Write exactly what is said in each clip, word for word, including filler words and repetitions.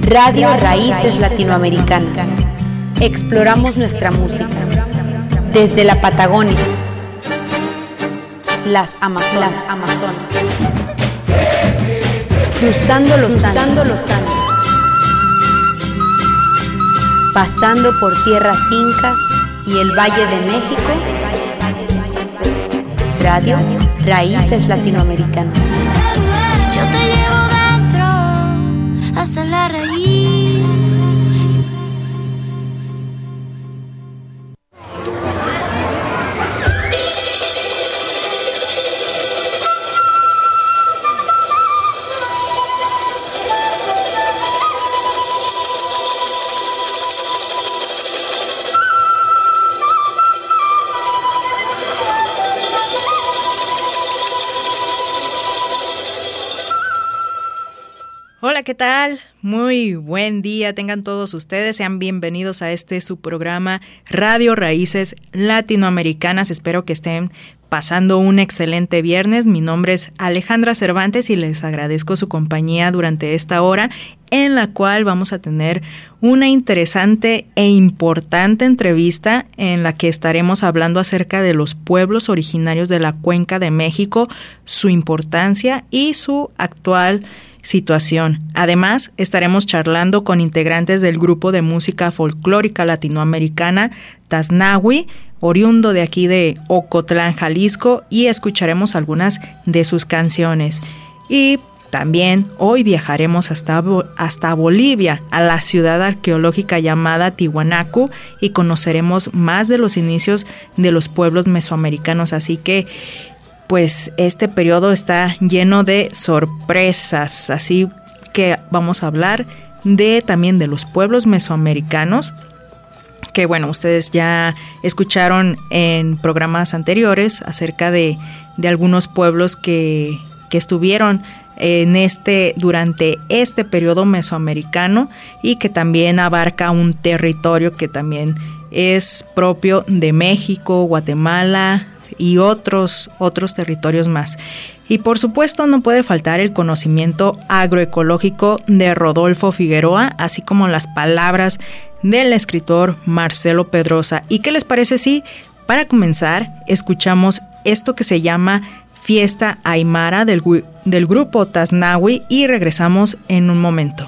Radio Raíces Latinoamericanas. Exploramos nuestra música desde la Patagonia, las Amazonas, las Amazonas. cruzando los cruzando los Andes, pasando por tierras incas y el Valle de México. Radio Raíces Latinoamericanas. Yo te llevo dentro hasta la raíz. Hola, ¿qué tal? Muy buen día tengan todos ustedes, sean bienvenidos a este su programa Radio Raíces Latinoamericanas. Espero que estén pasando un excelente viernes. Mi nombre es Alejandra Cervantes y les agradezco su compañía durante esta hora en la cual vamos a tener una interesante e importante entrevista en la que estaremos hablando acerca de los pueblos originarios de la Cuenca de México, su importancia y su actual situación. Además, estaremos charlando con integrantes del grupo de música folclórica latinoamericana Tasnahwi, oriundo de aquí de Ocotlán, Jalisco, y escucharemos algunas de sus canciones. Y también hoy viajaremos hasta, hasta Bolivia, a la ciudad arqueológica llamada Tiwanaku, y conoceremos más de los inicios de los pueblos mesoamericanos. Así que pues este periodo está lleno de sorpresas, así que vamos a hablar de también de los pueblos mesoamericanos, que bueno, ustedes ya escucharon en programas anteriores acerca de, de algunos pueblos que, que estuvieron en este, durante este periodo mesoamericano y que también abarca un territorio que también es propio de México, Guatemala y otros, otros territorios más. Y por supuesto no puede faltar el conocimiento agroecológico de Rodolfo Figueroa, así como las palabras del escritor Marcelo Pedrosa. ¿Y qué les parece si, para comenzar, escuchamos esto que se llama Fiesta Aymara del, del grupo Tasnahwi y regresamos en un momento?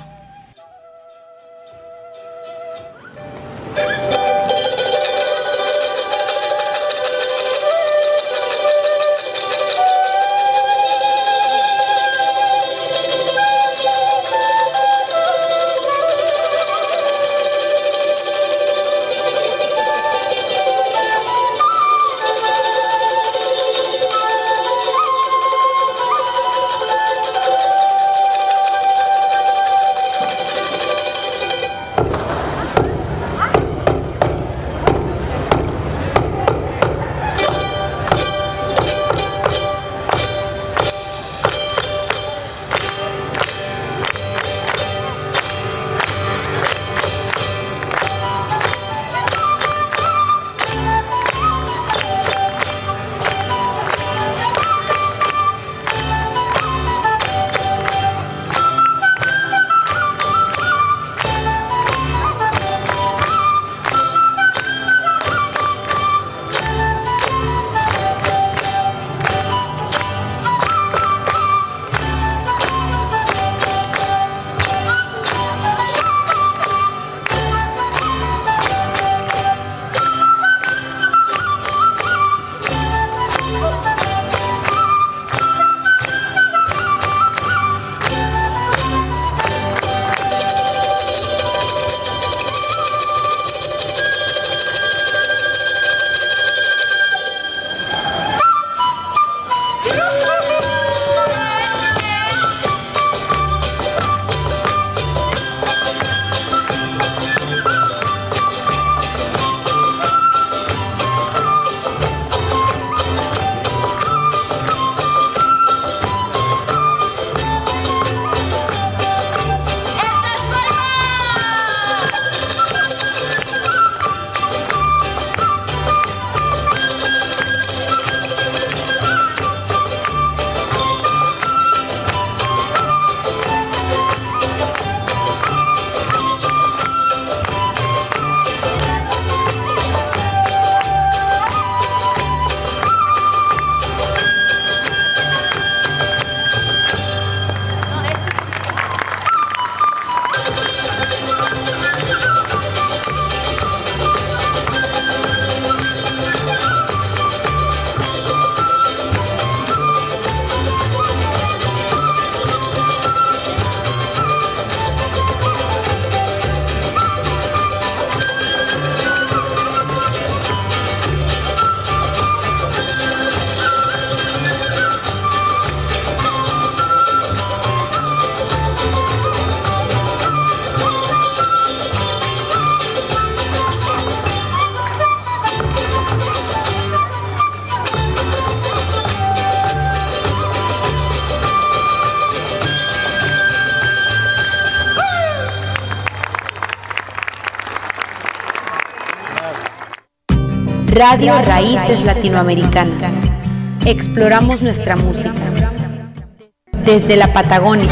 Radio Raíces Latinoamericanas. Exploramos nuestra música. Desde la Patagonia,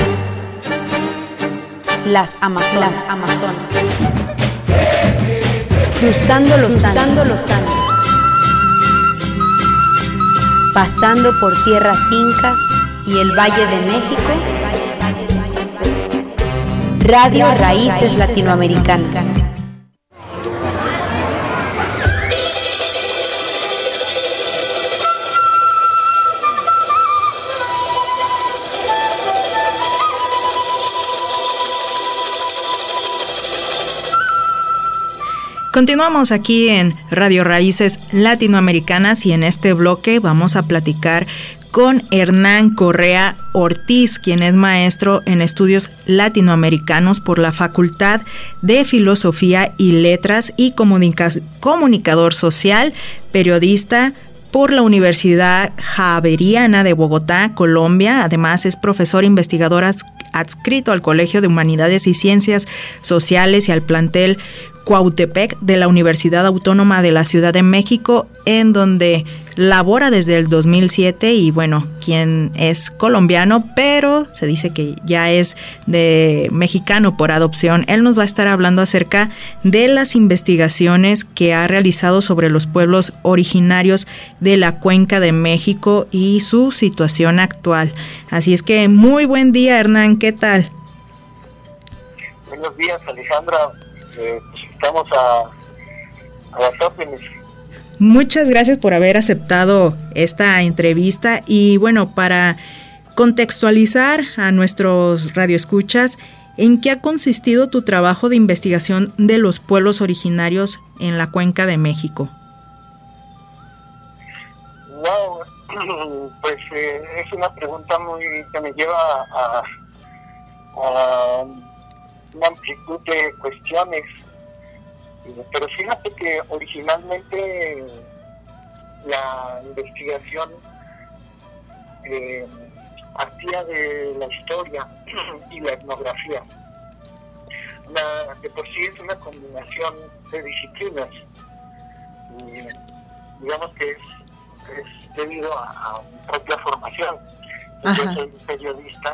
las Amazonas, las Amazonas. Cruzando los Cruzando Andes. los Andes. Pasando por tierras incas y el Valle de México. Radio Raíces Latinoamericanas. Continuamos aquí en Radio Raíces Latinoamericanas y en este bloque vamos a platicar con Hernán Correa Ortiz, quien es maestro en estudios latinoamericanos por la Facultad de Filosofía y Letras y comunica- comunicador social, periodista por la Universidad Javeriana de Bogotá, Colombia. Además es profesor investigador adscrito al Colegio de Humanidades y Ciencias Sociales y al plantel Cuautepec de la Universidad Autónoma de la Ciudad de México, en donde labora desde el dos mil siete y bueno, quien es colombiano, pero se dice que ya es de mexicano por adopción. Él nos va a estar hablando acerca de las investigaciones que ha realizado sobre los pueblos originarios de la Cuenca de México y su situación actual. Así es que muy buen día, Hernán, ¿qué tal? Buenos días, Alejandra. Eh, pues estamos a, a las órdenes. Muchas gracias por haber aceptado esta entrevista y bueno, para contextualizar a nuestros radioescuchas, ¿en qué ha consistido tu trabajo de investigación de los pueblos originarios en la Cuenca de México? Wow, pues eh, es una pregunta muy que me lleva a, a una amplitud de cuestiones, pero fíjate que originalmente la investigación eh, partía de la historia y la etnografía. La, de por sí es una combinación de disciplinas, y digamos que es, es debido a, a mi propia formación. Ajá. Yo soy periodista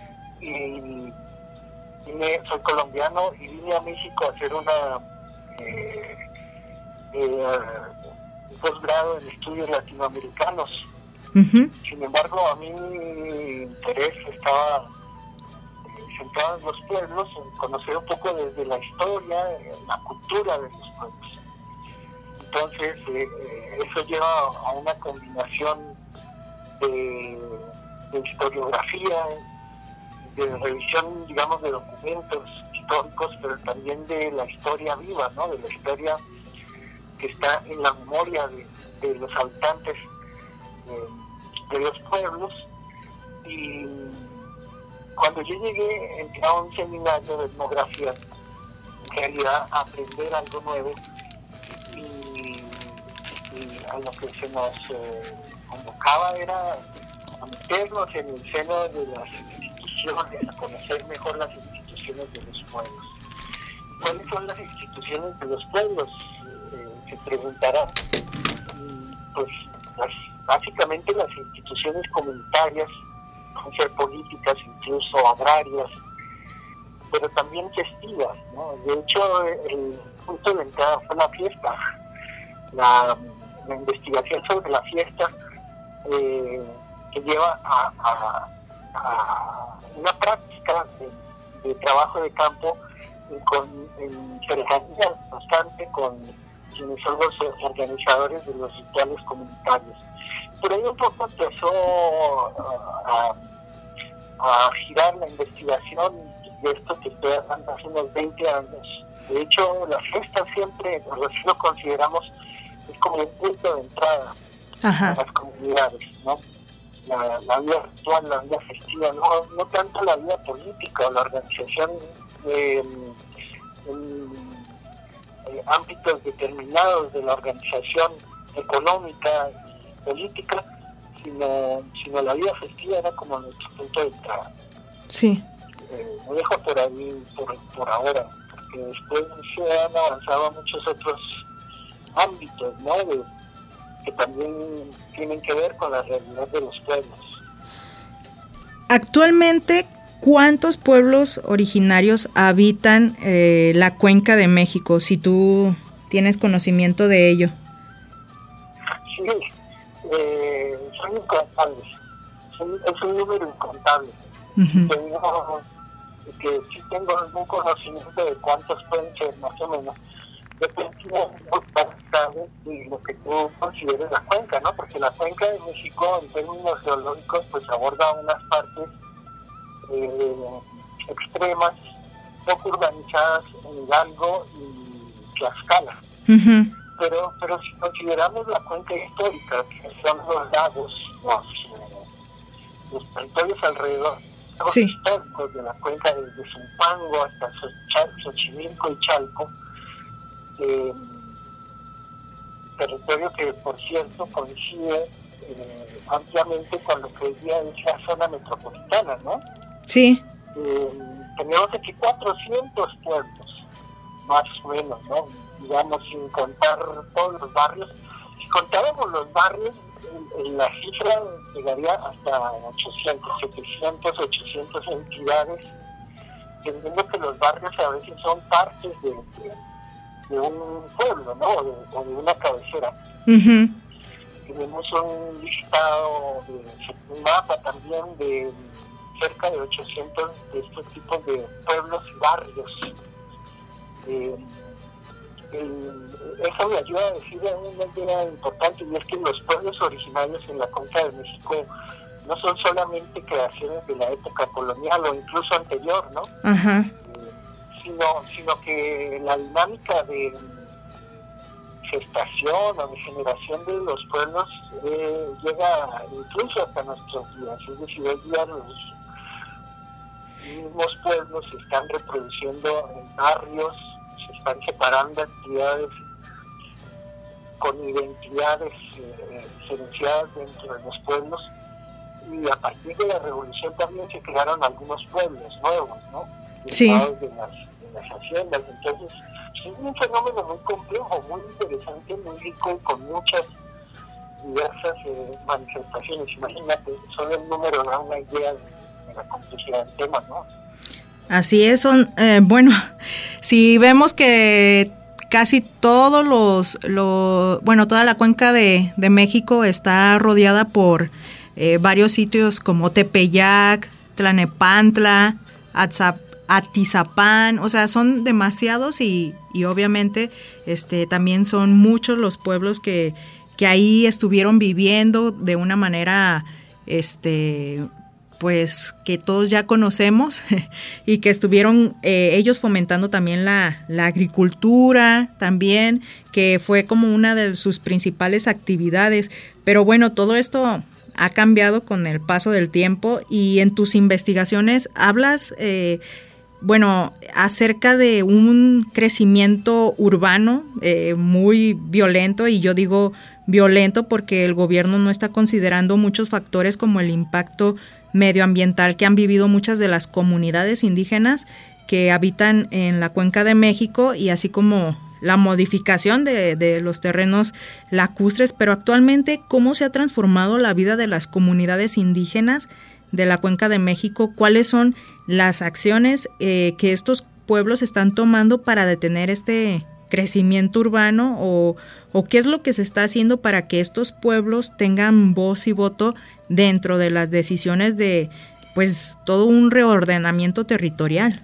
y Vine, soy colombiano y vine a México a hacer una eh, eh, un posgrado en estudios latinoamericanos. Uh-huh. Sin embargo, a mí mi interés estaba eh, centrado en los pueblos, en conocer un poco desde la historia, en la cultura de los pueblos. Entonces, eh, eso lleva a una combinación de, de historiografía, de revisión, digamos, de documentos históricos, pero también de la historia viva, ¿no? De la historia que está en la memoria de, de los habitantes de, de los pueblos. Y cuando yo llegué, entré a un seminario de etnografía, quería aprender algo nuevo, y, y a lo que se nos eh, convocaba era a meternos en el seno de las a conocer mejor las instituciones de los pueblos. ¿Cuáles son las instituciones de los pueblos? Eh, se preguntarán. Pues las, básicamente las instituciones comunitarias, pueden ser políticas, incluso agrarias, pero también festivas, ¿no? De hecho, el punto de entrada fue la fiesta. La, la investigación sobre la fiesta eh, que lleva a, a, a una práctica de, de trabajo de campo con, en cercanía constante con quienes son los organizadores de los rituales comunitarios. Por ahí un poco empezó a, a, a girar la investigación de esto que estoy hablando hace unos veinte años. De hecho, la fiesta siempre, así lo consideramos, es como un punto de entrada. Ajá. A las comunidades, ¿no? La, la vida ritual, la vida festiva, no, no tanto la vida política o la organización eh, en eh, ámbitos determinados de la organización económica y política, sino, sino la vida festiva era como nuestro punto de entrada. Sí. Eh, lo dejo por ahí por, por ahora, porque después se han avanzado muchos otros ámbitos, ¿no? De, que también tienen que ver con la realidad de los pueblos. Actualmente, ¿cuántos pueblos originarios habitan eh, la Cuenca de México, si tú tienes conocimiento de ello? Sí, eh, son incontables, son, es un número incontable. Uh-huh. Tengo, que sí tengo algún conocimiento de cuántos pueden ser, más o menos, dependiendo de lo que tú consideres la cuenca, ¿no? Porque la Cuenca de México, en términos geológicos, pues aborda unas partes eh, extremas, poco urbanizadas en Hidalgo y Tlaxcala. Uh-huh. Pero, pero si consideramos la cuenca histórica, que son los lagos, los, eh, los territorios alrededor, los sí. históricos de la cuenca desde Zumpango hasta Xochimilco y Chalco, eh, territorio que, por cierto, coincide eh, ampliamente con lo que hoy día es la zona metropolitana, ¿no? Sí. Eh, tenemos aquí cuatrocientos pueblos, más o menos, ¿no? Digamos, sin contar todos los barrios. Si contáramos los barrios, en, en la cifra llegaría hasta ochocientos, setecientos, ochocientas entidades, entendiendo que los barrios a veces son partes de, de, de un pueblo, ¿no? O de, o de una cabecera. Uh-huh. Tenemos un listado, de, un mapa también de cerca de ochocientos de estos tipos de pueblos y barrios. Eh, el, eso me ayuda a decir una idea importante, y es que los pueblos originarios en la Cuenca de México no son solamente creaciones de la época colonial o incluso anterior, ¿no? Uh-huh. Eh, sino, sino que la dinámica de gestación o de generación de los pueblos eh, llega incluso hasta nuestros días. Es decir, hoy día los mismos pueblos se están reproduciendo en barrios, se están separando actividades con identidades eh, diferenciadas dentro de los pueblos, y a partir de la revolución también se crearon algunos pueblos nuevos, ¿no? Sí. De las, de las haciendas. Entonces es un fenómeno muy complejo, muy interesante, muy rico y con muchas diversas eh, manifestaciones. Imagínate, solo el número da una idea de, de la complejidad del tema, ¿no? Así es, son, eh, bueno, si vemos que casi todos los, los bueno, toda la Cuenca de, de México está rodeada por eh, varios sitios como Tepeyac, Tlanepantla, Atzap, Atizapán, o sea, son demasiados, y, y obviamente este también son muchos los pueblos que, que ahí estuvieron viviendo de una manera este pues que todos ya conocemos y que estuvieron eh, ellos fomentando también la, la agricultura también, que fue como una de sus principales actividades. Pero bueno, todo esto ha cambiado con el paso del tiempo, y en tus investigaciones hablas eh, bueno, acerca de un crecimiento urbano eh, muy violento, y yo digo violento porque el gobierno no está considerando muchos factores como el impacto medioambiental que han vivido muchas de las comunidades indígenas que habitan en la Cuenca de México, y así como la modificación de, de los terrenos lacustres. Pero actualmente, ¿cómo se ha transformado la vida de las comunidades indígenas de la Cuenca de México? ¿Cuáles son las acciones eh, que estos pueblos están tomando para detener este crecimiento urbano, o, o qué es lo que se está haciendo para que estos pueblos tengan voz y voto dentro de las decisiones de, pues, todo un reordenamiento territorial?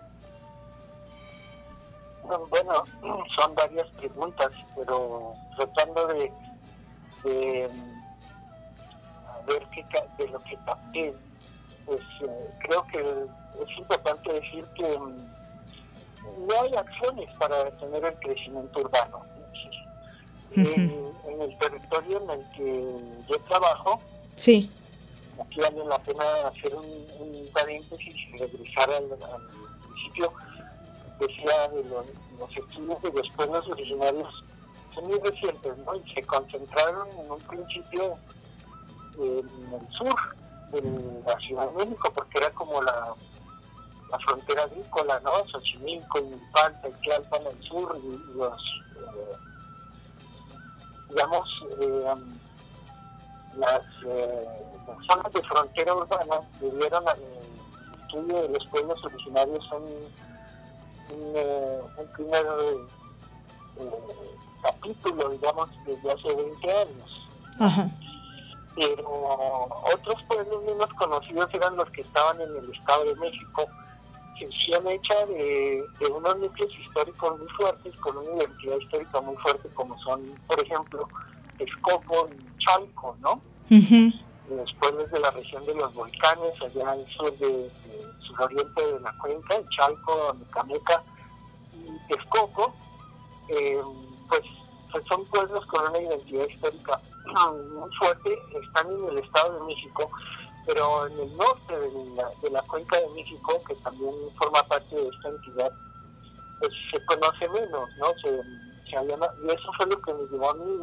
Bueno, son varias preguntas, pero tratando de, de a ver qué de lo que capté, pues eh, creo que es importante decir que no hay acciones para detener el crecimiento urbano. Uh-huh. En, en el territorio en el que yo trabajo, sí, aquí vale la pena hacer un, un paréntesis y regresar al, al principio. Decía de los, los estudios de los pueblos originarios son muy recientes, ¿no? Y se concentraron en un principio en el sur de la Ciudad de México, porque era como la, la frontera agrícola, ¿no? Xochimilco, Milpalta, Tlalpan al sur, y, y los eh, digamos, eh, las, eh, las zonas de frontera urbana debieron al estudio de los pueblos originarios un, un, eh, un primer eh, capítulo, digamos, desde hace veinte años. Ajá. Pero otros pueblos menos conocidos eran los que estaban en el Estado de México, sección hecha de, de unos núcleos históricos muy fuertes, con una identidad histórica muy fuerte, como son, por ejemplo, Texcoco y Chalco, ¿no? Uh-huh. Los pueblos de la región de los volcanes, allá al sur de, de suroriente de la cuenca, Chalco, Mecameca y Texcoco, eh, pues, pues son pueblos con una identidad histórica muy fuerte, están en el Estado de México, pero en el norte de la, de la cuenca de México, que también forma parte de esta entidad, pues se conoce menos, ¿no? Se, se había, y eso fue lo que me llevó a mí,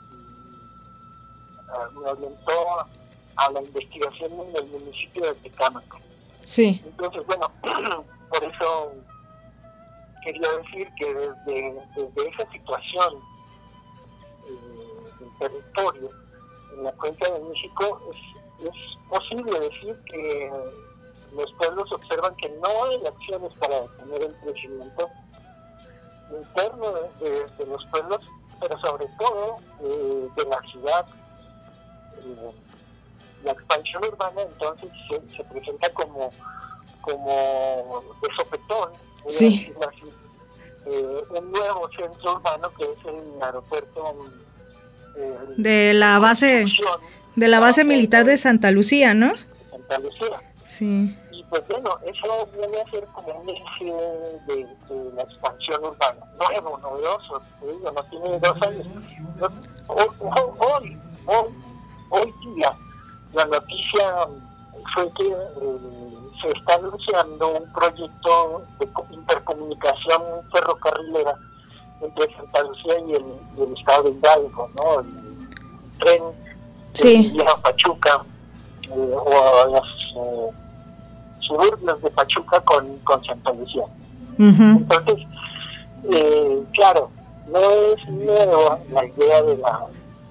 me orientó a, a la investigación en el municipio de Tecámac. Sí. Entonces, bueno, por eso quería decir que desde, desde esa situación eh, del territorio en la cuenca de México es, es posible decir que los pueblos observan que no hay acciones para detener el crecimiento interno de, de, de los pueblos, pero sobre todo eh, de la ciudad. Eh, la expansión urbana entonces se, se presenta como como de sopetón, sí. así, eh, un nuevo centro urbano que es el aeropuerto eh, de la base de la base militar de Santa Lucía, ¿no? Santa Lucía. Sí. Y pues bueno, eso viene a ser como un eje de, de la expansión urbana, nuevo, novedoso, te digo, no tiene dos años. Hoy, hoy, hoy, hoy día, la noticia fue que eh, se está anunciando un proyecto de intercomunicación ferrocarrilera entre Santa Lucía y el, y el estado de Hidalgo, ¿no? El, el tren sí. de Pachuca eh, o a los eh, suburbios de Pachuca con, con Santa Lucía. Uh-huh. Entonces, eh, claro, no es nueva la idea de la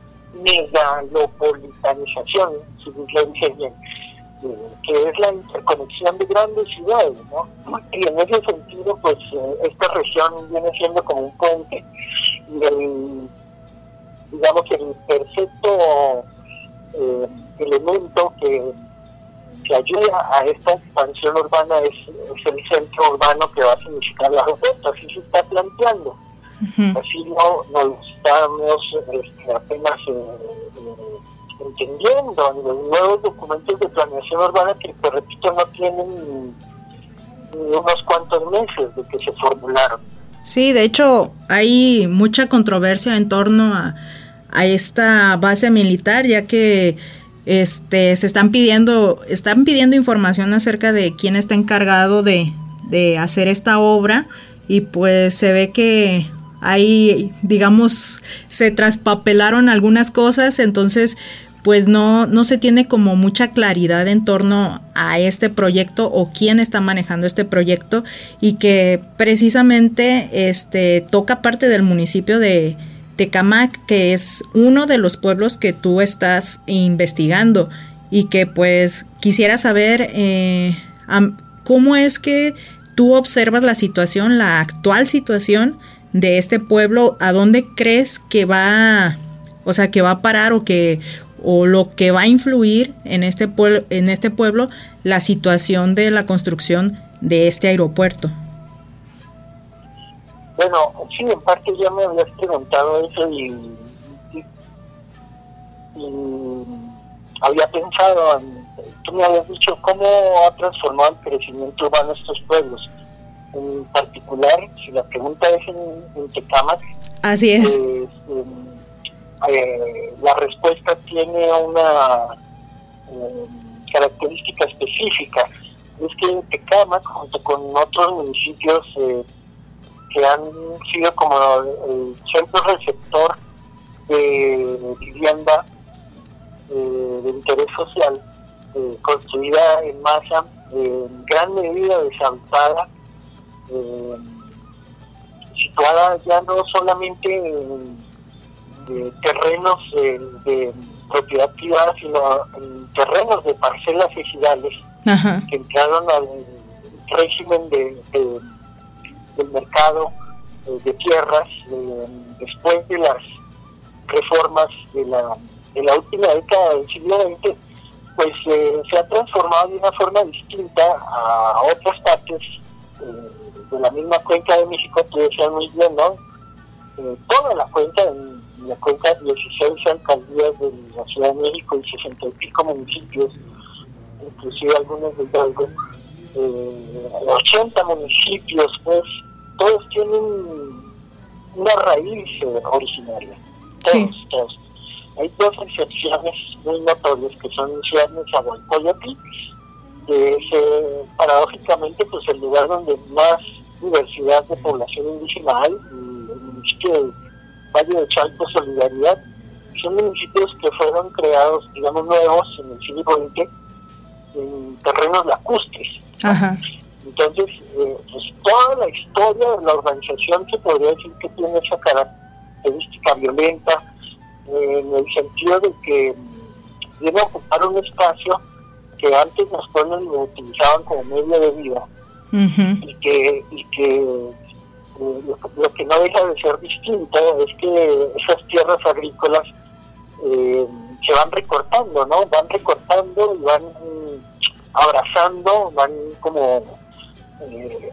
megalopolitanización, si lo dije bien, eh, que es la interconexión de grandes ciudades, ¿no? Y en ese sentido, pues, eh, esta región viene siendo como un puente, y el, digamos, el perfecto eh, elemento que, que ayuda a esta expansión urbana es, es el centro urbano que va a significar la aeropuerto, así se está planteando. Uh-huh. Así no, no lo estamos este, apenas eh, eh, entendiendo en los nuevos documentos de planeación urbana que, te repito, no tienen ni unos cuantos meses de que se formularon. Sí, de hecho hay mucha controversia en torno a, a esta base militar, ya que este se están pidiendo están pidiendo información acerca de quién está encargado de, de hacer esta obra, y pues se ve que ahí, digamos, se traspapelaron algunas cosas, entonces pues no, no se tiene como mucha claridad en torno a este proyecto o quién está manejando este proyecto, y que precisamente este toca parte del municipio de Tecámac, que es uno de los pueblos que tú estás investigando, y que pues quisiera saber eh, cómo es que tú observas la situación, la actual situación de este pueblo, a dónde crees que va, o sea, que va a parar, o que o lo que va a influir en este pueblo, en este pueblo, la situación de la construcción de este aeropuerto. Bueno, sí, en parte ya me habías preguntado eso y, y, y había pensado, en, tú me habías dicho cómo ha transformado el crecimiento urbano estos pueblos. En particular, si la pregunta es en, en Tecámac, así es. Eh, eh, eh, la respuesta tiene una eh, característica específica. Es que Tecámac, junto con otros municipios eh, que han sido como el centro receptor de vivienda eh, de interés social, eh, construida en masa, eh, en gran medida deshabitada, Eh, situada ya no solamente en, de terrenos de, de propiedad privada, sino en terrenos de parcelas ejidales Ajá. que entraron al régimen de, de, del mercado eh, de tierras eh, después de las reformas de la, de la última década del siglo veinte, pues eh, se ha transformado de una forma distinta a otras partes eh, de la misma cuenca de México, que decían muy bien, ¿no? Eh, toda la cuenca, en la cuenca, dieciséis alcaldías de la Ciudad de México y sesenta y pico municipios, inclusive algunos de Hidalgo, eh, ochenta municipios, pues todos tienen una raíz eh, originaria, todos, sí. todos. Hay dos excepciones muy notorias que son Ciudad de Nezahualcóyotl, que es eh, paradójicamente pues el lugar donde más diversidad de población indígena hay, y el municipio de Valle de Chalco, Solidaridad, son municipios que fueron creados, digamos, nuevos en el siglo veinte en terrenos lacustres. Ajá. Entonces, eh, pues toda la historia de la organización se podría decir que tiene esa característica violenta, eh, en el sentido de que viene a ocupar un espacio que antes los pueblos lo utilizaban como medio de vida, uh-huh. y que y que eh, lo, lo que no deja de ser distinto es que esas tierras agrícolas eh, se van recortando, ¿no? Van recortando y van abrazando, van como eh,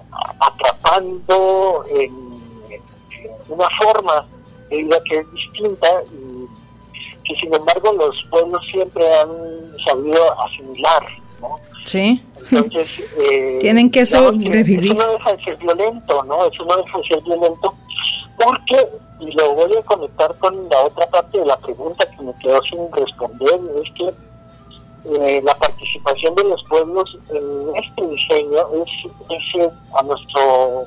atrapando en, en una forma de vida que es distinta y que sin embargo los pueblos siempre han sabido asimilar, ¿no? Sí. Entonces, eh, tienen que sobrevivir. Eso no deja de ser violento, ¿no? Eso no deja de ser violento porque, y lo voy a conectar con la otra parte de la pregunta que me quedó sin responder, es que eh, la participación de los pueblos en este diseño es, es a nuestra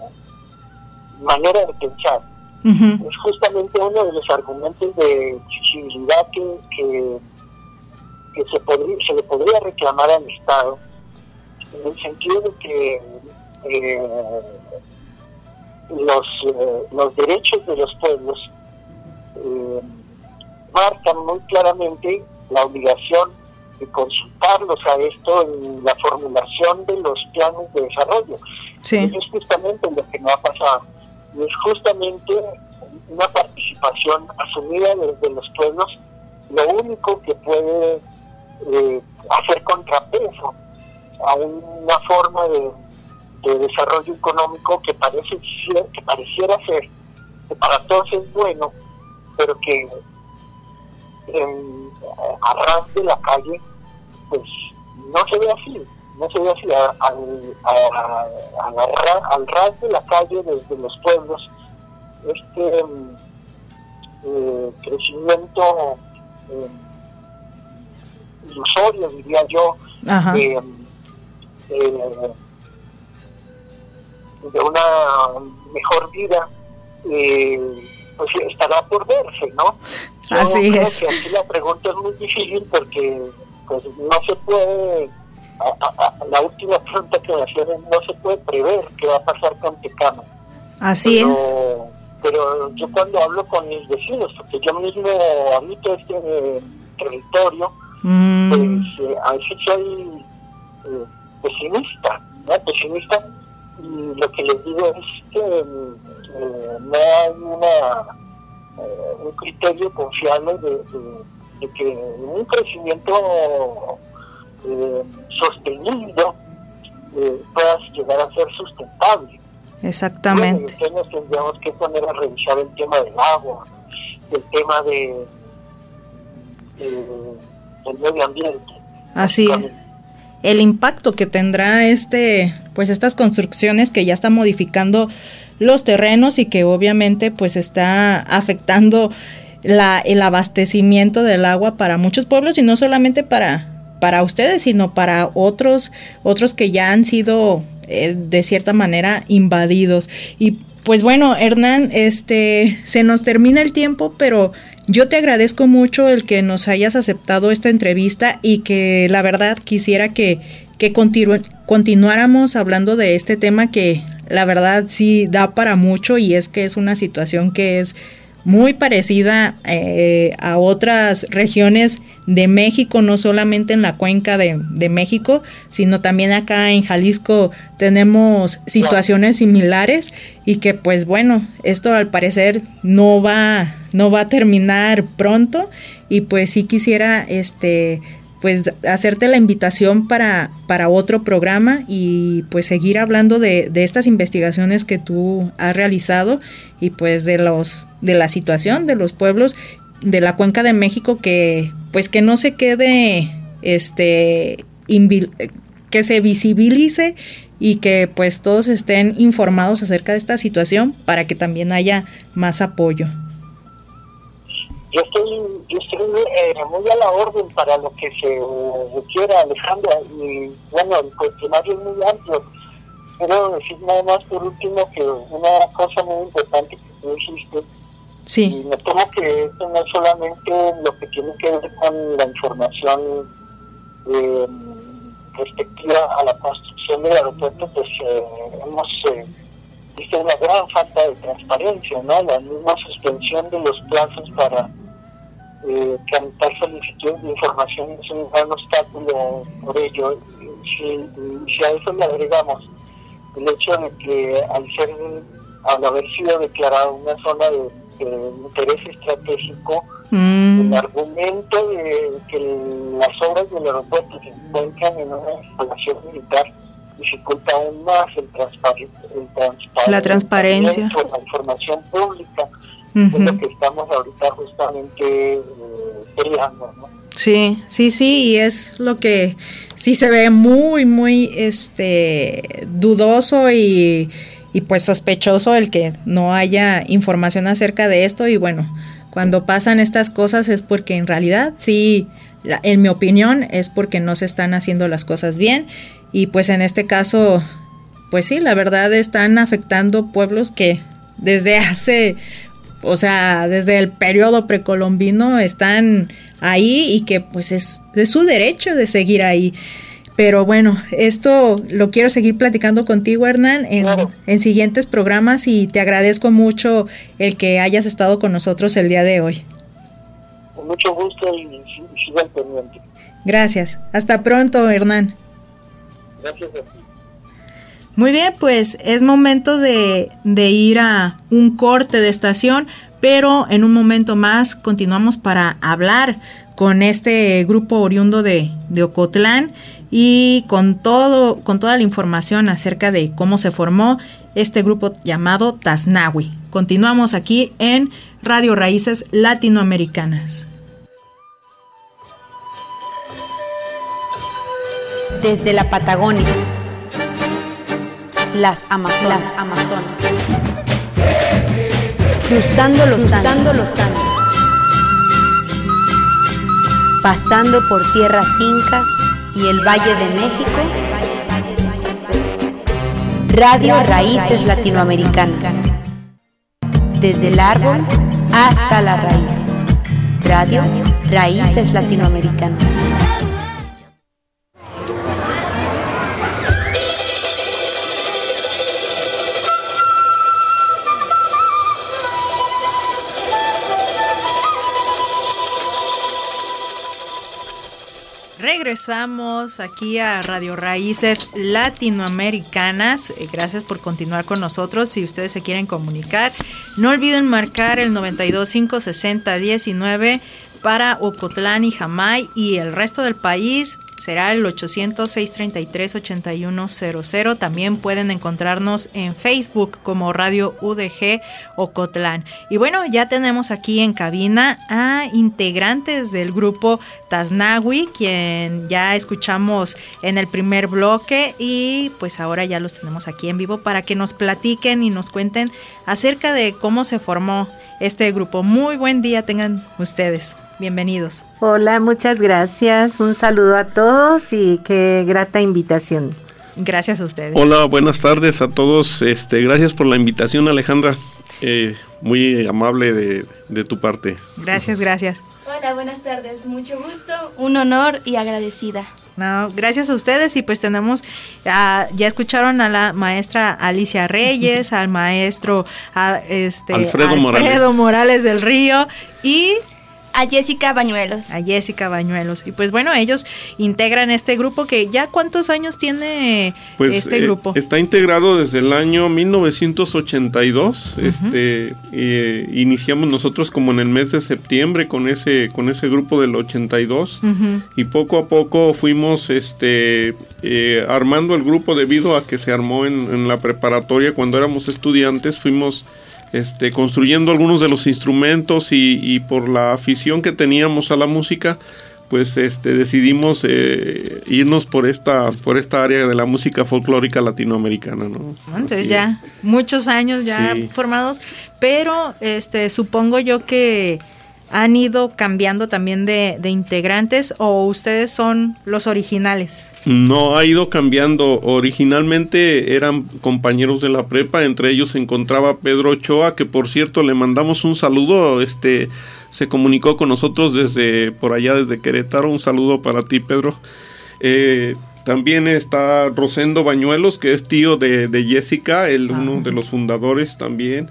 manera de pensar. Uh-huh. Es justamente uno de los argumentos de exigibilidad que, que, que se, podría, se le podría reclamar al Estado, en el sentido de que eh, los, eh, los derechos de los pueblos eh, marcan muy claramente la obligación de consultarlos a esto en la formulación de los planes de desarrollo. Sí. Y es justamente lo que no ha pasado. Y es justamente una participación asumida desde los pueblos lo único que puede eh, hacer contrapeso a una forma de, de desarrollo económico que parece que pareciera ser que para todos es bueno, pero que en, a ras de la calle pues no se ve así. No se ve así, a, a, a, a la, al ras de la calle desde los pueblos, este eh, crecimiento eh, ilusorio, diría yo, eh, eh, de una mejor vida, eh, pues estará por verse, ¿no? Yo así creo es. Que aquí la pregunta es muy difícil porque pues no se puede. A, a, a la última pregunta que me hacían, no se puede prever qué va a pasar con Tecama. Así pero, es. Pero yo cuando hablo con mis vecinos, porque yo mismo habito este eh, territorio, mm. pues eh, a veces soy eh, pesimista, ¿no? Pesimista, y lo que les digo es que eh, no hay una eh, un criterio confiable de, de, de que un crecimiento Eh, sostenido eh, pueda llegar a ser sustentable. Exactamente. Bueno, nos tendríamos que poner a revisar el tema del agua, el tema de, de del medio ambiente. Así es. El impacto que tendrá este, pues estas construcciones que ya están modificando los terrenos y que obviamente pues está afectando la, el abastecimiento del agua para muchos pueblos y no solamente para para ustedes, sino para otros, otros que ya han sido eh, de cierta manera invadidos. Y pues bueno, Hernán, este, se nos termina el tiempo, pero yo te agradezco mucho el que nos hayas aceptado esta entrevista y que la verdad quisiera que, que continu- continuáramos hablando de este tema que la verdad sí da para mucho y es que es una situación que es muy parecida eh, a otras regiones de México, no solamente en la cuenca de, de México, sino también acá en Jalisco tenemos situaciones similares y que pues bueno, esto al parecer no va, no va a terminar pronto y pues sí quisiera este pues hacerte la invitación para, para otro programa y pues seguir hablando de, de estas investigaciones que tú has realizado y pues de los de la situación de los pueblos de la Cuenca de México, que pues que no se quede este invi- que se visibilice y que pues todos estén informados acerca de esta situación para que también haya más apoyo. Yo estoy, yo estoy eh, muy a la orden para lo que se requiera, Alejandra, y bueno, el cuestionario es muy amplio. Quiero decir nada más por último que una cosa muy importante que tú dijiste, sí. Y me temo que esto no es solamente lo que tiene que ver con la información eh, respectiva a la construcción del aeropuerto, pues eh, hemos eh, visto una gran falta de transparencia, ¿no? La misma suspensión de los plazos para Eh, tramitar solicitudes de información es un gran obstáculo por ello. Si, si a eso le agregamos el hecho de que al ser al haber sido declarada una zona de, de interés estratégico, mm. el argumento de que las obras del aeropuerto se encuentran en una instalación militar dificulta aún más el, transpar- el transparencia, la transparencia, la información pública. Uh-huh. Es lo que estamos ahorita justamente eh, peleando, ¿no? Sí, sí, sí, y es lo que sí se ve muy, muy este dudoso y, y pues sospechoso el que no haya información acerca de esto. Y bueno, cuando pasan estas cosas es porque en realidad sí, la, en mi opinión, es porque no se están haciendo las cosas bien. Y pues en este caso, pues sí, la verdad están afectando pueblos que desde hace... O sea, desde el periodo precolombino están ahí y que pues es, es su derecho de seguir ahí. Pero bueno, esto lo quiero seguir platicando contigo, Hernán, en, claro. en siguientes programas y te agradezco mucho el que hayas estado con nosotros el día de hoy. Con mucho gusto y, y sigan pendiente. Gracias. Hasta pronto, Hernán. Gracias a ti. Muy bien, pues es momento de, de ir a un corte de estación, pero en un momento más continuamos para hablar con este grupo oriundo de, de Ocotlán y con todo, con toda la información acerca de cómo se formó este grupo llamado Taznahui. Continuamos aquí en Radio Raíces Latinoamericanas. Desde la Patagonia, las Amazonas, las Amazonas. Cruzando los Cruzando Andes. los Andes, pasando por tierras incas y el Valle de México. Radio, Radio Raíces, Raíces Latinoamericanas. Desde el árbol hasta la raíz. Radio Raíces Latinoamericanas. Regresamos aquí a Radio Raíces Latinoamericanas. Gracias por continuar con nosotros. Si ustedes se quieren comunicar, no olviden marcar el noventa y dos, cinco sesenta, diecinueve para Ocotlán y Jamay, y el resto del país será el ochocientos, seiscientos treinta y tres, ochenta y uno cero cero. También pueden encontrarnos en Facebook como Radio U D G Ocotlán. Y bueno, ya tenemos aquí en cabina a integrantes del grupo Taznahui, quien ya escuchamos en el primer bloque, y pues ahora ya los tenemos aquí en vivo para que nos platiquen y nos cuenten acerca de cómo se formó este grupo. Muy buen día tengan ustedes. Bienvenidos. Hola, muchas gracias. Un saludo a todos y qué grata invitación. Gracias a ustedes. Hola, buenas tardes a todos. Este, gracias por la invitación, Alejandra. Eh, muy amable de, de tu parte. Gracias, gracias. Hola, buenas tardes. Mucho gusto, un honor y agradecida. No, gracias a ustedes y pues tenemos, uh, ya escucharon a la maestra Alicia Reyes, al maestro a, este, Alfredo, Alfredo Morales. Morales del Río y... A Jessica Bañuelos. A Jessica Bañuelos. Y pues bueno, ellos integran este grupo que ya ¿cuántos años tiene pues, este eh, grupo? Está integrado desde el año mil novecientos ochenta y dos. Uh-huh. Este, eh, iniciamos nosotros como en el mes de septiembre con ese con ese grupo del ochenta y dos. Uh-huh. Y poco a poco fuimos este eh, armando el grupo debido a que se armó en, en la preparatoria cuando éramos estudiantes. Fuimos Este, construyendo algunos de los instrumentos y, y por la afición que teníamos a la música, pues este, decidimos eh, irnos por esta por esta área de la música folclórica latinoamericana, ¿no? Entonces Así ya es. muchos años ya sí. formados, pero este supongo yo que han ido cambiando también de, de integrantes, o ustedes son los originales. No, ha ido cambiando. Originalmente eran compañeros de la prepa, entre ellos se encontraba Pedro Ochoa, que por cierto le mandamos un saludo, este se comunicó con nosotros desde por allá, desde Querétaro. Un saludo para ti, Pedro. Eh, también está Rosendo Bañuelos, que es tío de, de Jessica, el, ah. uno de los fundadores también.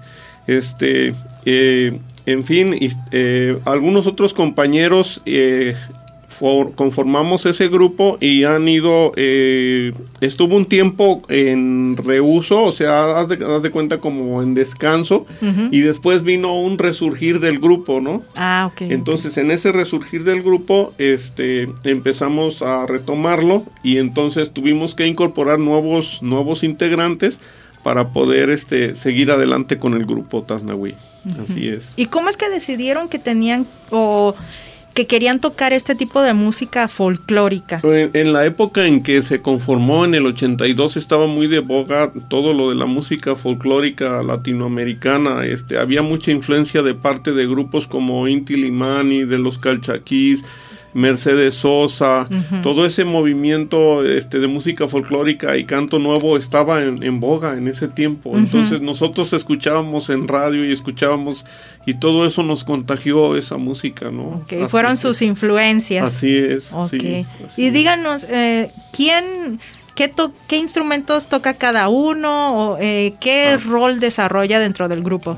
Este, eh, en fin, eh, algunos otros compañeros eh, for, conformamos ese grupo y han ido, eh, estuvo un tiempo en reuso, o sea, haz de, haz de cuenta como en descanso, uh-huh. y después vino un resurgir del grupo, ¿no? Ah, ok. Entonces, en ese resurgir del grupo, este, empezamos a retomarlo y entonces tuvimos que incorporar nuevos, nuevos integrantes para poder este seguir adelante con el grupo Tasnahui. Uh-huh. Así es. ¿Y cómo es que decidieron que tenían o que querían tocar este tipo de música folclórica? En, en la época en que se conformó, en el ochenta y dos, estaba muy de boga todo lo de la música folclórica latinoamericana. Este, había mucha influencia de parte de grupos como Inti Illimani, de los Calchaquís, Mercedes Sosa, uh-huh. todo ese movimiento este, de música folclórica y canto nuevo estaba en, en boga en ese tiempo. Uh-huh. Entonces nosotros escuchábamos en radio y escuchábamos y todo eso nos contagió esa música, ¿no? Okay, fueron así, sus influencias. Así es. Okay. Sí, así y es. díganos, eh, ¿quién, qué, to- qué instrumentos toca cada uno o eh, qué ah. rol desarrolla dentro del grupo?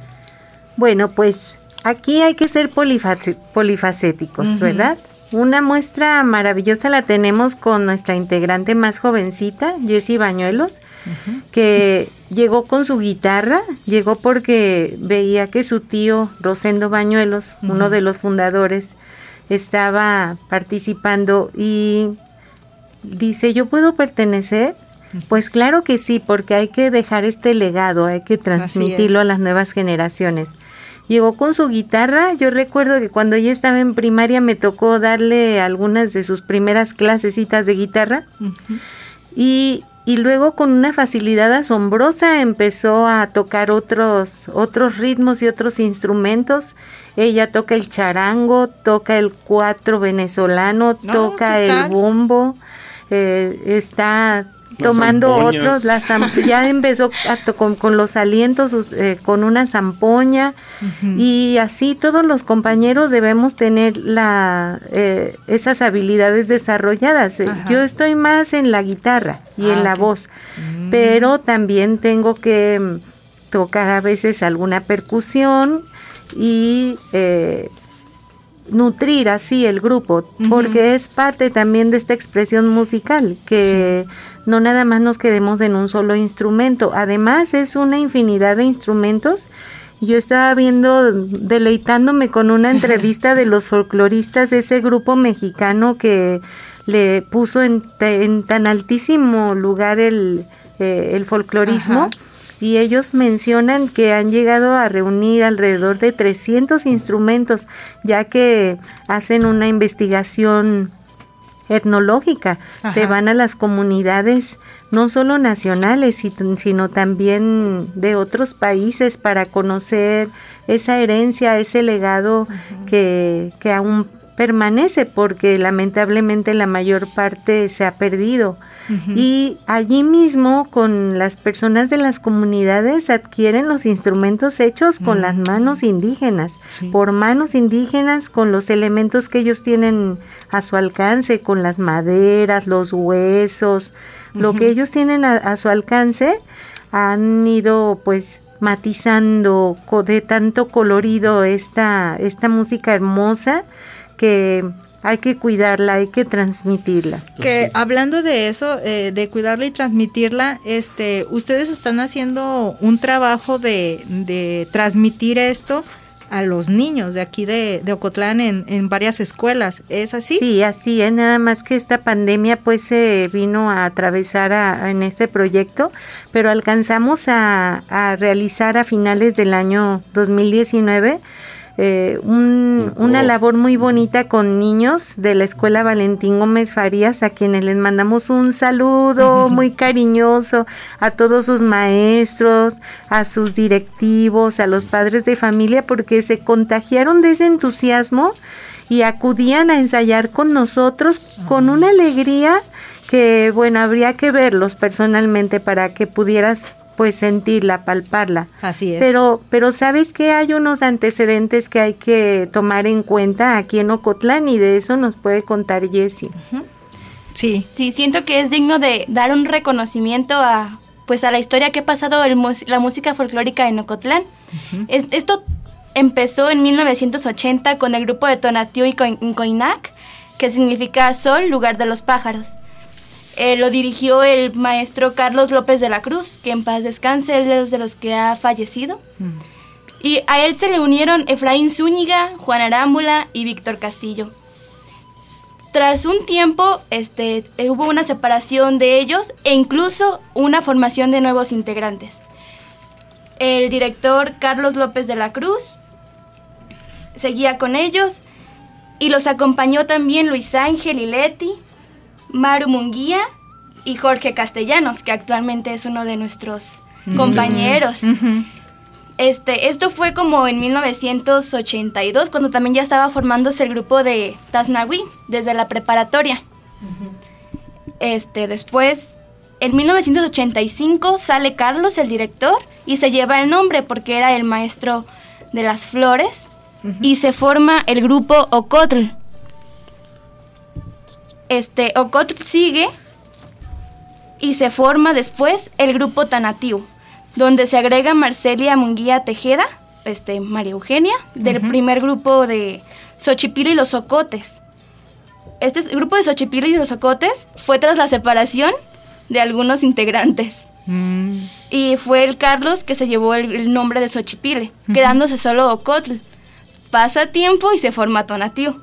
Bueno, pues aquí hay que ser polifac- polifacéticos, uh-huh. ¿verdad? Una muestra maravillosa la tenemos con nuestra integrante más jovencita, Jessie Bañuelos, uh-huh. que llegó con su guitarra, llegó porque veía que su tío Rosendo Bañuelos, uh-huh. uno de los fundadores, estaba participando y dice, ¿yo puedo pertenecer? Uh-huh. Pues claro que sí, porque hay que dejar este legado, hay que transmitirlo a las nuevas generaciones. Llegó con su guitarra. Yo recuerdo que cuando ella estaba en primaria me tocó darle algunas de sus primeras clasecitas de guitarra. Uh-huh. y, y luego con una facilidad asombrosa empezó a tocar otros, otros ritmos y otros instrumentos. Ella toca el charango, toca el cuatro venezolano, no, toca el bombo, eh, está tomando otros, la zam- ya empezó a to- con, con los alientos eh, con una zampoña, uh-huh. y así todos los compañeros debemos tener la eh, esas habilidades desarrolladas. Ajá. Yo estoy más en la guitarra y ah, en la okay. voz, uh-huh. pero también tengo que tocar a veces alguna percusión y eh, nutrir así el grupo, uh-huh. porque es parte también de esta expresión musical, que sí. no nada más nos quedemos en un solo instrumento, además es una infinidad de instrumentos. Yo estaba viendo, deleitándome con una entrevista de los folcloristas de ese grupo mexicano que le puso en, te, en tan altísimo lugar el, eh, el folclorismo. Ajá. Y ellos mencionan que han llegado a reunir alrededor de trescientos instrumentos, ya que hacen una investigación etnológica. Ajá. Se van a las comunidades, no solo nacionales, sino también de otros países, para conocer esa herencia, ese legado uh-huh. que, que aún permanece, porque lamentablemente la mayor parte se ha perdido. uh-huh. y allí mismo con las personas de las comunidades adquieren los instrumentos hechos con uh-huh. las manos indígenas, sí. por manos indígenas, con los elementos que ellos tienen a su alcance, con las maderas, los huesos, uh-huh. lo que ellos tienen a, a su alcance, han ido pues matizando de tanto colorido esta, esta música hermosa que hay que cuidarla, hay que transmitirla. Que hablando de eso, eh, de cuidarla y transmitirla, este, ustedes están haciendo un trabajo de, de transmitir esto a los niños de aquí de, de Ocotlán en, en varias escuelas, ¿es así? Sí, así es, nada más que esta pandemia pues se vino a atravesar a, a en este proyecto, pero alcanzamos a, a realizar a finales del año dos mil diecinueve Eh, un, una labor muy bonita con niños de la Escuela Valentín Gómez Farías, a quienes les mandamos un saludo muy cariñoso, a todos sus maestros, a sus directivos, a los padres de familia, porque se contagiaron de ese entusiasmo y acudían a ensayar con nosotros con una alegría que, bueno, habría que verlos personalmente para que pudieras pues sentirla, palparla. Así es. Pero, pero ¿sabes qué? Hay unos antecedentes que hay que tomar en cuenta aquí en Ocotlán y de eso nos puede contar Jessie. Uh-huh. Sí. Sí, siento que es digno de dar un reconocimiento a pues a la historia que ha pasado el, la música folclórica en Ocotlán. Uh-huh. Es, esto empezó en mil novecientos ochenta con el grupo de Tonatiuh y Coinac, que significa sol, lugar de los pájaros. Eh, lo dirigió el maestro Carlos López de la Cruz, que en paz descanse, él es de los que ha fallecido. Mm. Y a él se le unieron Efraín Zúñiga, Juan Arámbula y Víctor Castillo. Tras un tiempo, este, hubo una separación de ellos e incluso una formación de nuevos integrantes. El director Carlos López de la Cruz seguía con ellos y los acompañó también Luis Ángel Iletti, Maru Munguía y Jorge Castellanos, que actualmente es uno de nuestros mm. compañeros. Uh-huh. Este, esto fue como en mil novecientos ochenta y dos, cuando también ya estaba formándose el grupo de Taznahui, desde la preparatoria. Uh-huh. Este, después, en mil novecientos ochenta y cinco, sale Carlos, el director, y se lleva el nombre porque era el maestro de las flores, uh-huh. y se forma el grupo Ocotl. Este, Ocotl sigue y se forma después el grupo Tonatiuh, donde se agrega Marcelia Munguía Tejeda, este, María Eugenia, del uh-huh. primer grupo de Xochipilli y los Ocotes. Este grupo de Xochipilli y los Ocotes fue tras la separación de algunos integrantes. Mm. Y fue el Carlos que se llevó el, el nombre de Xochipilli, uh-huh. quedándose solo Ocotl. Pasa tiempo y se forma Tonatiuh.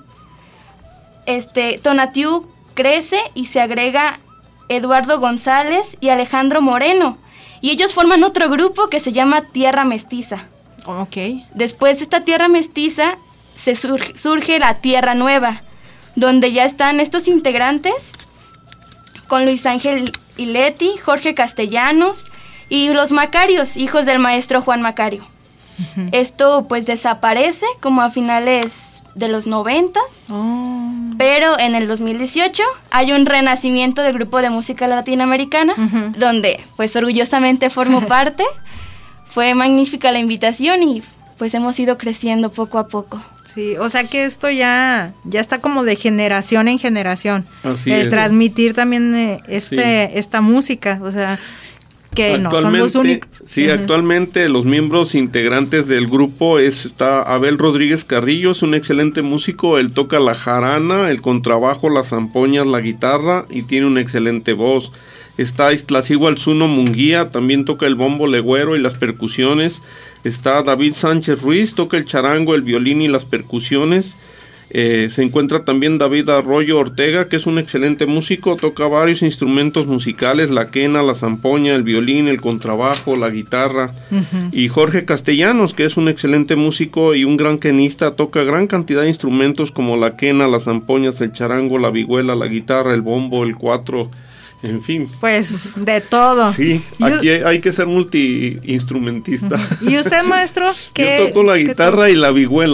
Este, Tonatiuh crece y se agrega Eduardo González y Alejandro Moreno, y ellos forman otro grupo que se llama Tierra Mestiza. Okay. Después de esta Tierra Mestiza se surge, surge la Tierra Nueva, donde ya están estos integrantes con Luis Ángel Iletti, Jorge Castellanos y los Macarios, hijos del maestro Juan Macario. Uh-huh. Esto pues desaparece como a finales de los noventas, oh. pero en el dos mil dieciocho hay un renacimiento del grupo de música latinoamericana, uh-huh. donde pues orgullosamente formo parte. Fue magnífica la invitación y pues hemos ido creciendo poco a poco. Sí, o sea que esto ya ya está como de generación en generación. Así el es. Transmitir también eh, este sí. esta música, o sea, que no son los únicos. Sí, uh-huh. actualmente los miembros integrantes del grupo es, está Abel Rodríguez Carrillo, es un excelente músico, él toca la jarana, el contrabajo, las zampoñas, la guitarra y tiene una excelente voz. Está Iztaccíhuatl Zuno Munguía, también toca el bombo legüero y las percusiones. Está David Sánchez Ruiz, toca el charango, el violín y las percusiones. Eh, se encuentra también David Arroyo Ortega, que es un excelente músico, toca varios instrumentos musicales, la quena, la zampoña, el violín, el contrabajo, la guitarra. Uh-huh. Y Jorge Castellanos, que es un excelente músico y un gran quenista, toca gran cantidad de instrumentos como la quena, las zampoñas, el charango, la vihuela, la guitarra, el bombo, el cuatro, en fin. Pues de todo. Sí, aquí hay, hay que ser multiinstrumentista. Uh-huh. ¿Y usted, maestro? ¿Qué, Yo toco la guitarra y la vihuela.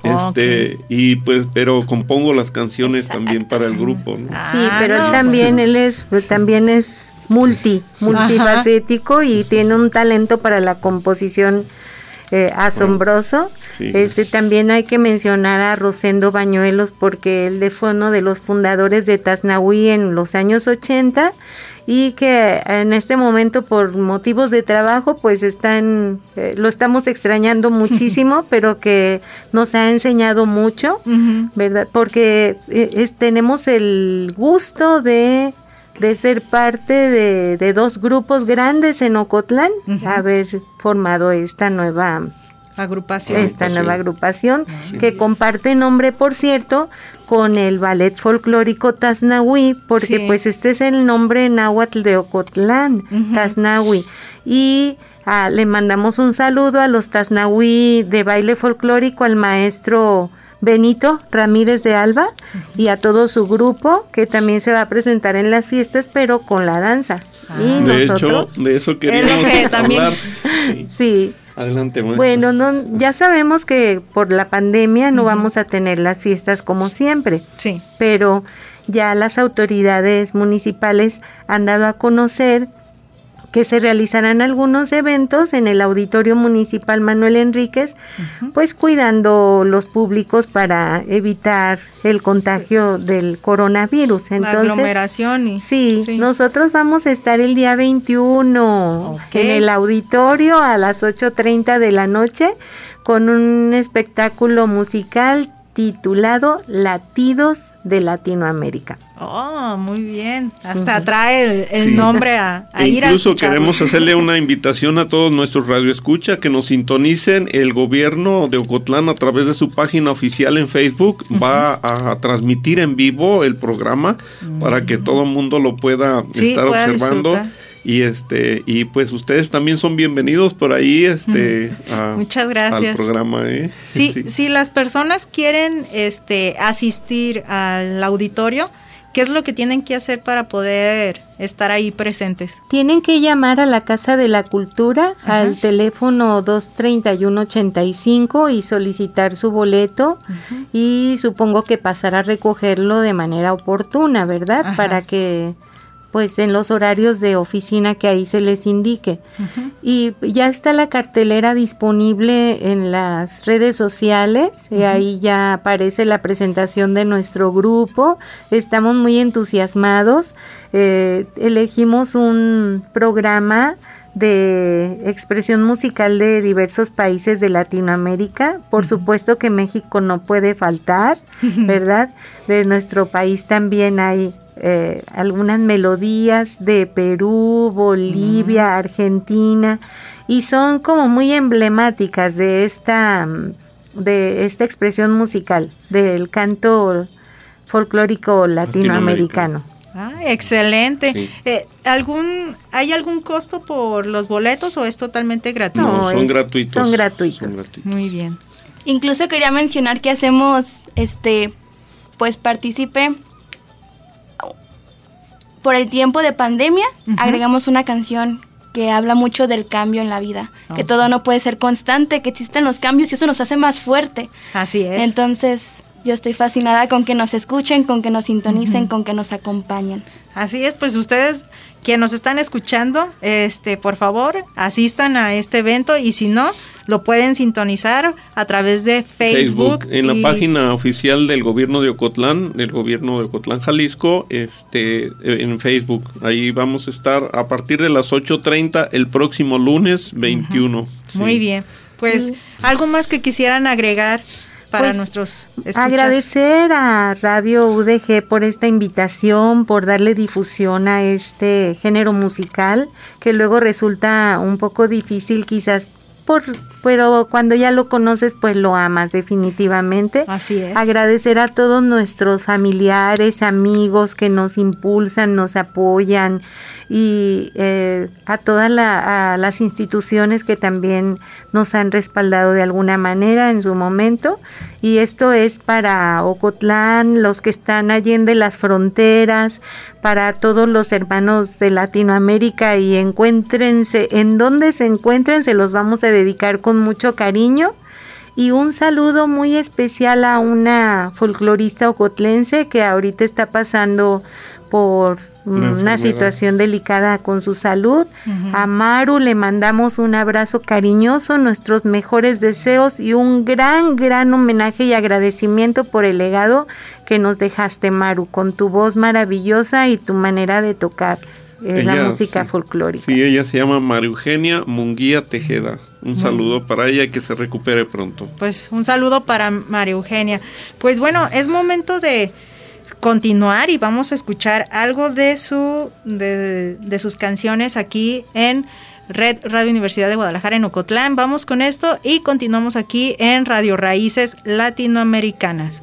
Este, okay. y pues, pero compongo las canciones Exacto. también para el grupo, ¿no? Sí, pero él también, él es, también es multi, multifacético Ajá. y tiene un talento para la composición eh, asombroso. Sí. Este, también hay que mencionar a Rosendo Bañuelos, porque él fue uno de los fundadores de Tasnahui en los años ochenta, y que en este momento por motivos de trabajo pues están eh, lo estamos extrañando muchísimo, pero que nos ha enseñado mucho, uh-huh. ¿verdad? Porque eh, es, tenemos el gusto de de ser parte de, de dos grupos grandes en Ocotlán, uh-huh. haber formado esta nueva agrupación, esta nueva agrupación sí. que comparte nombre, por cierto, con el ballet folclórico Tasnahui, porque sí. pues este es el nombre náhuatl de Ocotlán, uh-huh. Tasnahui, y ah, le mandamos un saludo a los Tasnahui de baile folclórico, al maestro Benito Ramírez de Alba uh-huh. y a todo su grupo, que también se va a presentar en las fiestas, pero con la danza. Ah. Y de nosotros, hecho, de eso queríamos que también hablar. Sí. sí. Adelante, maestra. Bueno, no, ya sabemos que por la pandemia no uh-huh. vamos a tener las fiestas como siempre. Sí. Pero ya las autoridades municipales han dado a conocer que se realizarán algunos eventos en el Auditorio Municipal Manuel Enríquez, uh-huh. pues cuidando los públicos para evitar el contagio del coronavirus. Entonces, la aglomeración. Y, sí, sí, nosotros vamos a estar el día veintiuno okay. en el auditorio a las ocho treinta de la noche con un espectáculo musical titulado Latidos de Latinoamérica. Oh, muy bien. Hasta uh-huh. atrae el, el sí. nombre a, a e ir a incluso queremos hacerle una invitación a todos nuestros radioescucha que nos sintonicen. El gobierno de Ocotlán, a través de su página oficial en Facebook, uh-huh. va a, a transmitir en vivo el programa uh-huh. para que todo el mundo lo pueda sí, estar observando. Disfrutar. Y este y pues ustedes también son bienvenidos por ahí este a, muchas gracias al programa, ¿eh? Sí, sí, si las personas quieren este asistir al auditorio, ¿qué es lo que tienen que hacer para poder estar ahí presentes? Tienen que llamar a la Casa de la Cultura Ajá. al teléfono dos treinta y uno ochenta y cinco y solicitar su boleto Ajá. y supongo que pasar a recogerlo de manera oportuna, ¿verdad? Ajá. Para que pues en los horarios de oficina que ahí se les indique. Uh-huh. Y ya está la cartelera disponible en las redes sociales, uh-huh. y ahí ya aparece la presentación de nuestro grupo. Estamos muy entusiasmados. Eh, elegimos un programa de expresión musical de diversos países de Latinoamérica. Por uh-huh. supuesto que México no puede faltar, uh-huh. ¿verdad? De nuestro país también hay Eh, algunas melodías de Perú, Bolivia, uh-huh. Argentina, y son como muy emblemáticas de esta de esta expresión musical del canto folclórico latinoamericano. Ah, excelente. Sí. Eh, ¿algún hay algún costo por los boletos o es totalmente gratuito? No, son, es, gratuitos. son gratuitos. Son gratuitos. Muy bien. Incluso quería mencionar que hacemos, este, pues partícipe. Por el tiempo de pandemia, uh-huh. agregamos una canción que habla mucho del cambio en la vida, okay. que todo no puede ser constante, que existen los cambios y eso nos hace más fuerte. Así es. Entonces, yo estoy fascinada con que nos escuchen, con que nos sintonicen, uh-huh. con que nos acompañen. Así es, pues ustedes quienes nos están escuchando, este, por favor, asistan a este evento y si no, lo pueden sintonizar a través de Facebook. Facebook en y... la página oficial del gobierno de Ocotlán, del gobierno de Ocotlán, Jalisco, este, en Facebook. Ahí vamos a estar a partir de las ocho treinta el próximo lunes veintiuno. Uh-huh. Sí. Muy bien. Pues, uh-huh. ¿algo más que quisieran agregar para pues, nuestros escuchas? Agradecer a Radio U D G por esta invitación, por darle difusión a este género musical, que luego resulta un poco difícil quizás, por, pero cuando ya lo conoces pues lo amas definitivamente. Así es. Agradecer a todos nuestros familiares, amigos que nos impulsan, nos apoyan, y eh, a todas la, a las instituciones que también nos han respaldado de alguna manera en su momento. Y esto es para Ocotlán, los que están allende las fronteras, para todos los hermanos de Latinoamérica, y encuéntrense, en donde se encuentren, se los vamos a dedicar con mucho cariño. Y un saludo muy especial a una folclorista ocotlense que ahorita está pasando por una, una situación delicada con su salud. Uh-huh. A Maru le mandamos un abrazo cariñoso, nuestros mejores deseos y un gran, gran homenaje y agradecimiento por el legado que nos dejaste, Maru, con tu voz maravillosa y tu manera de tocar eh, ella, la música sí, folclórica. Sí, ella se llama María Eugenia Munguía Tejeda. Un saludo uh-huh. para ella y que se recupere pronto. Pues un saludo para María Eugenia. Pues bueno, es momento de continuar y vamos a escuchar algo de su de, de sus canciones aquí en Red Radio Universidad de Guadalajara en Ocotlán. Vamos con esto y continuamos aquí en Radio Raíces Latinoamericanas.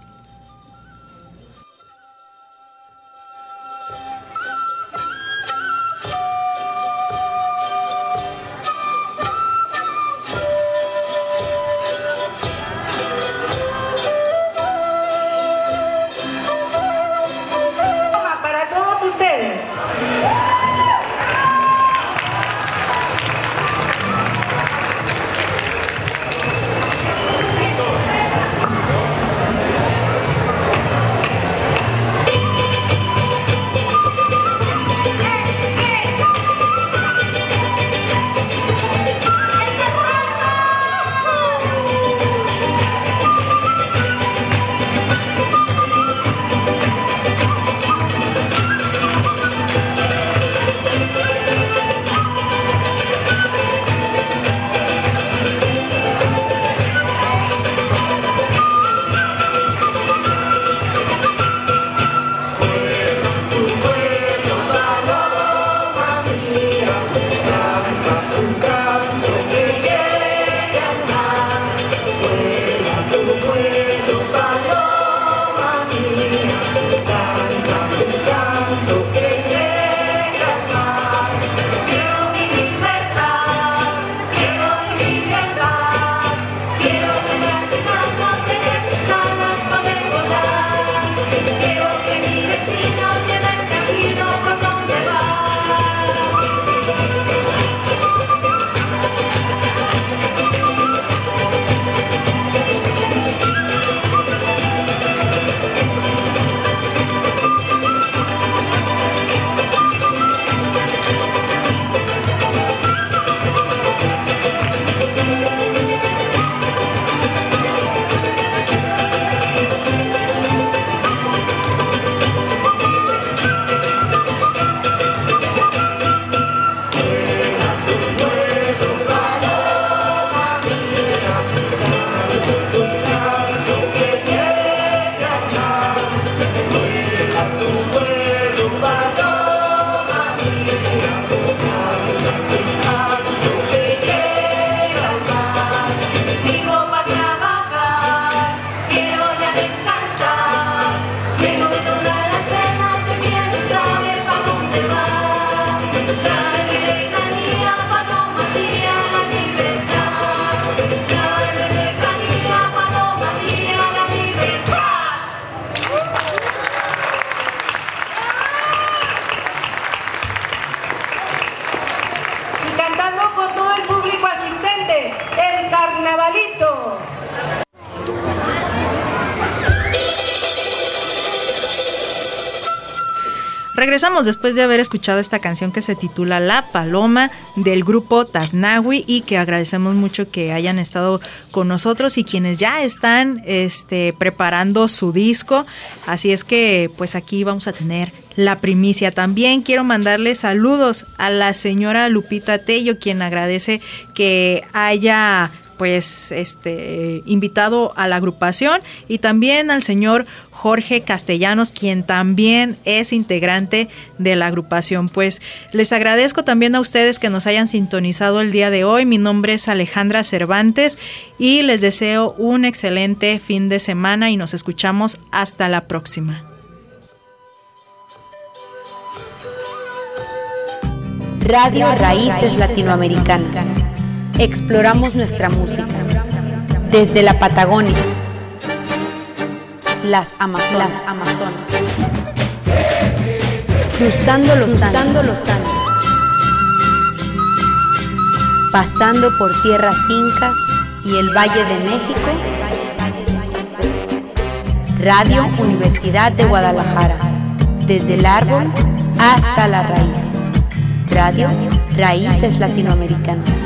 Regresamos después de haber escuchado esta canción que se titula La Paloma del grupo Taznawi y que agradecemos mucho que hayan estado con nosotros y quienes ya están este, preparando su disco. Así es que pues aquí vamos a tener la primicia. También quiero mandarle saludos a la señora Lupita Tello, quien agradece que haya pues este invitado a la agrupación, y también al señor Jorge Castellanos, quien también es integrante de la agrupación. Pues les agradezco también a ustedes que nos hayan sintonizado el día de hoy. Mi nombre es Alejandra Cervantes y les deseo un excelente fin de semana y nos escuchamos hasta la próxima. Radio Raíces Latinoamericanas. Exploramos nuestra música desde la Patagonia, las Amazonas, las Amazonas. cruzando los cruzando Andes, los Andes, pasando por tierras incas y el Valle de México. Radio Universidad de Guadalajara, desde el árbol hasta la raíz. Radio Raíces Latinoamericanas.